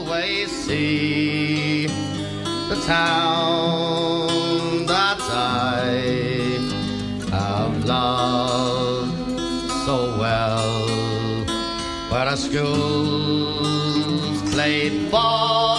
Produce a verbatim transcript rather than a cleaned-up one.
always see the town that I have loved so well, where our schools played ball